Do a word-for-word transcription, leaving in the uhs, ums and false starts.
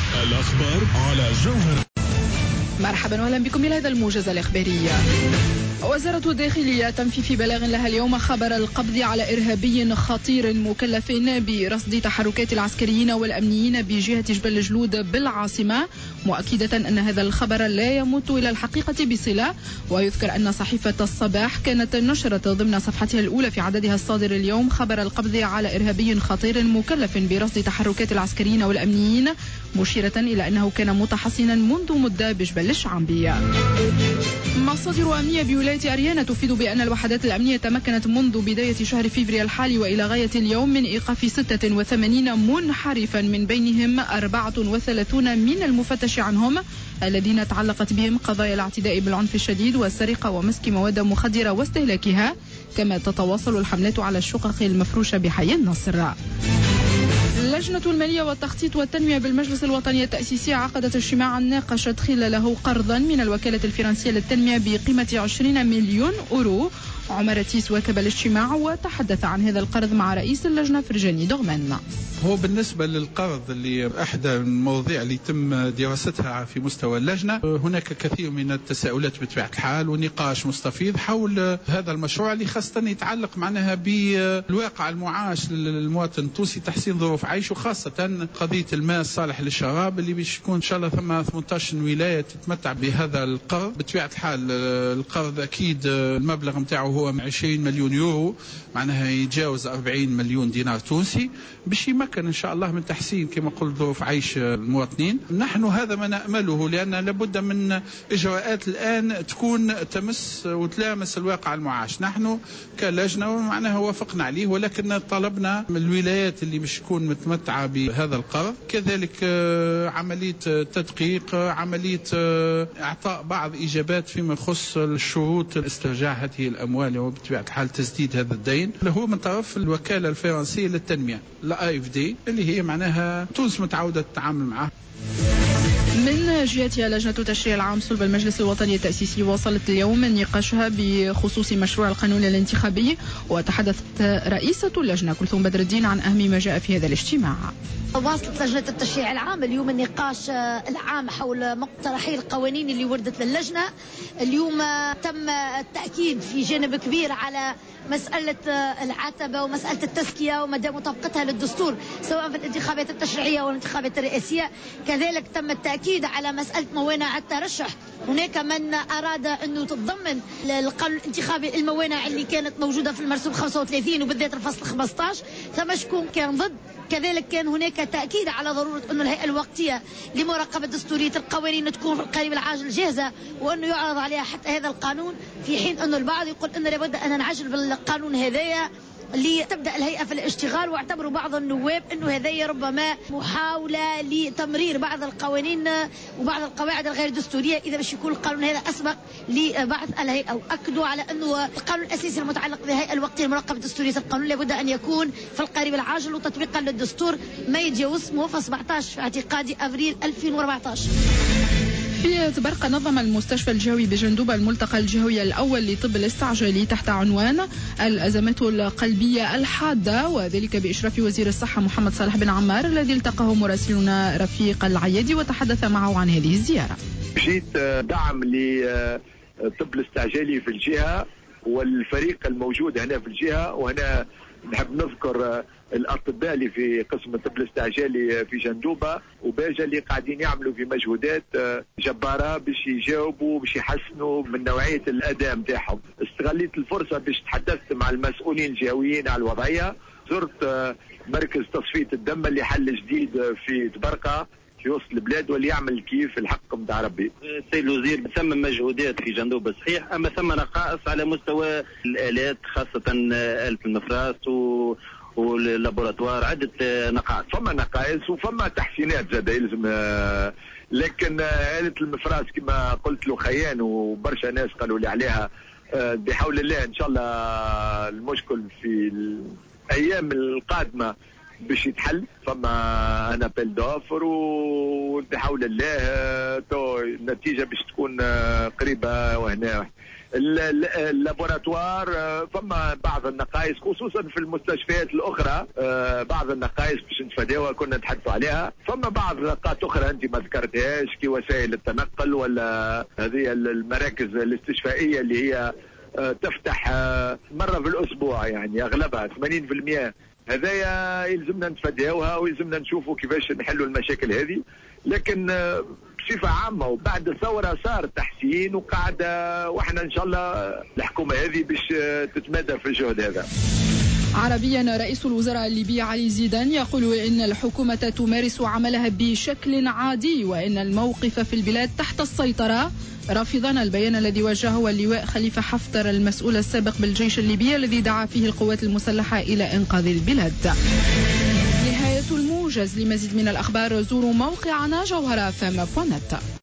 الأخبار على جوهر. مرحبا واهلا بكم الى هذا الموجز الاخباري. وزارة الداخلية تنفي في بلاغ لها اليوم خبر القبض على إرهابي خطير مكلف برصد تحركات العسكريين والأمنيين بجهة جبل جلود بالعاصمة، مؤكدة أن هذا الخبر لا يمت إلى الحقيقة بصلة. ويذكر أن صحيفة الصباح كانت نشرت ضمن صفحتها الأولى في عددها الصادر اليوم خبر القبض على إرهابي خطير مكلف برصد تحركات العسكريين والأمنيين، مشيرة إلى أنه كان متحصنا منذ مدة بجبل الشعبية. مصادر أمنية بولاية أريانا تفيد بأن الوحدات الأمنية تمكنت منذ بداية شهر فبراير الحالي وإلى غاية اليوم من إيقاف ستة وثمانين منحرفا، من بينهم أربعة وثلاثين من المفتش عنهم الذين تعلقت بهم قضايا الاعتداء بالعنف الشديد والسرقة ومسك مواد مخدرة واستهلاكها. كما تتواصل الحملات على الشقق المفروشة بحي النصر. لجنة المالية والتخطيط والتنمية بالمجلس الوطني التأسيسي عقدت اجتماعا ناقشت خلاله قرضا من الوكالة الفرنسية للتنمية بقيمة عشرين مليون أورو. عمر تيس واكب الاجتماع وتحدث عن هذا القرض مع رئيس اللجنة فرجاني دوغمان. هو بالنسبة للقرض اللي أحدى المواضيع اللي تم دراستها في مستوى اللجنة، هناك كثير من التساؤلات بطبيعة الحال ونقاش مستفيض حول هذا المشروع اللي خاصة يتعلق معناها بالواقع المعاش للمواطن التونسي، تحسين ظروف عيشه، خاصة قضية الماء الصالح للشراب اللي باش يكون إن شاء الله ثم ثمانية عشر ولاية تتمتع بهذا القرض. بطبيعة الحال القرض أكيد المبلغ متاعه هو عشرين مليون يورو، معناها يتجاوز أربعين مليون دينار تونسي، باش يمكن إن شاء الله من تحسين كما قلت ظروف عيش المواطنين. نحن هذا ما نأمله، لأن لابد من إجراءات الآن تكون تمس وتلامس الواقع المعاش. نحن كلجنة معناها وافقنا عليه، ولكن طلبنا من الولايات اللي باش تكون متمتعة بهذا القرض كذلك عملية تدقيق، عملية إعطاء بعض إجابات فيما يخص الشروط استرجاع هذه الأموال وبطبيعة الحال تسديد هذا الدين، اللي هو من طرف الوكالة الفرنسية للتنمية الاي اف دي اللي هي معناها تونس متعودة تتعامل معها. من جهتها لجنة التشريع العام صلب المجلس الوطني التأسيسي واصلت اليوم نقاشها بخصوص مشروع القانون الانتخابي، وتحدثت رئيسة اللجنة كلثوم بدر الدين عن أهم ما جاء في هذا الاجتماع. واصلت لجنة التشريع العام اليوم النقاش العام حول مقترحي القوانين اللي وردت للجنة. اليوم تم التأكيد في جانب كبير على مسألة العتبة ومسألة التزكية ومدى مطابقتها للدستور سواء في الانتخابات التشريعية والانتخابات الرئاسية. كذلك تم التأكيد على مسألة موانع الترشح. هناك من أراد أنه تتضمن القانون الانتخابي الموانع اللي كانت موجودة في المرسوم خمسة وثلاثين وبالذات الفصل خمسة عشر، ثم شكون كان ضد. كذلك كان هناك تأكيد على ضرورة أن الهيئة الوقتية لمراقبة دستورية القوانين تكون في القريب العاجل جاهزة وأنه يعرض عليها حتى هذا القانون، في حين أن البعض يقول أن لابد أن نعجل بالقانون هذايا لتبدأ الهيئة في الاشتغال. واعتبروا بعض النواب أنه هذه ربما محاولة لتمرير بعض القوانين وبعض القواعد الغير دستورية إذا باش يكون القانون هذا أسبق لبعث الهيئة. وأكدوا على أنه القانون الأساسي المتعلق بالهيئة الوقتية لمراقبة دستورية القانون لابد أن يكون في القريب العاجل وتطبيقا للدستور ما يتجاوز موافق سبعة عشر في اعتقادي أبريل ألفين وأربعة عشر. في تبرقة نظم المستشفى الجهوي بجندوبة الملتقى الجهوي الأول لطب الاستعجالي تحت عنوان الأزمات القلبية الحادة، وذلك بإشراف وزير الصحة محمد صالح بن عمار الذي التقاه مراسلنا رفيق العيادي وتحدث معه عن هذه الزيارة. جيت دعم لطب الاستعجالي في الجهة والفريق الموجود هنا في الجهة، وهنا نحب نذكر الأطباء اللي في قسم الطب الاستعجالي في جندوبة وباجة اللي قاعدين يعملوا في مجهودات جبارة باش يجاوبوا باش يحسنوا من نوعية الأداء متاعهم. استغليت الفرصة باش تحدثت مع المسؤولين الجهويين على الوضعية، زرت مركز تصفية الدم اللي حل جديد في تبرقة في وسط البلاد واللي يعمل كيف الحق متاع ربي. السيد الوزير ثم مجهودات في جندوبة صحيح، اما ثم نقائص على مستوى الالات خاصة آلة المفراس و واللابوراتوار، عدة نقائص. فما نقائص وفما تحسينات زاد يلزم، لكن آلة المفراس كما قلت له خيان وبرشا ناس قالوا لي عليها، بحول الله ان شاء الله المشكل في الايام القادمة باش يتحل. فما انا بيل دوفر وبحول الله تو النتيجه باش تكون قريبه، وهنا اللابوراتوار فما بعض النقائص خصوصا في المستشفيات الاخرى، بعض النقائص باش نتفاداوها كنا نتحدثوا عليها. فما بعض نقاط اخرى انت ما ذكرتهاش كي وسائل التنقل ولا هذه المراكز الاستشفائيه اللي هي تفتح مره في الاسبوع، يعني اغلبها ثمانين بالمئة. هذايا يلزمنا نتفاداوها ويلزمنا نشوفوا كيفاش نحلوا المشاكل هذه. لكن بصفة عامة وبعد الثورة صار تحسين وقاعدة، واحنا ان شاء الله الحكومة هذه باش تتمادى في الجهد هذا. عربيا، رئيس الوزراء الليبي علي زيدان يقول إن الحكومة تمارس عملها بشكل عادي وإن الموقف في البلاد تحت السيطرة، رافضا البيان الذي وجهه اللواء خليفة حفتر المسؤول السابق بالجيش الليبي الذي دعا فيه القوات المسلحة إلى إنقاذ البلاد. نهاية الموجز. لمزيد من الأخبار زوروا موقعنا جوهرة فام دوت نت.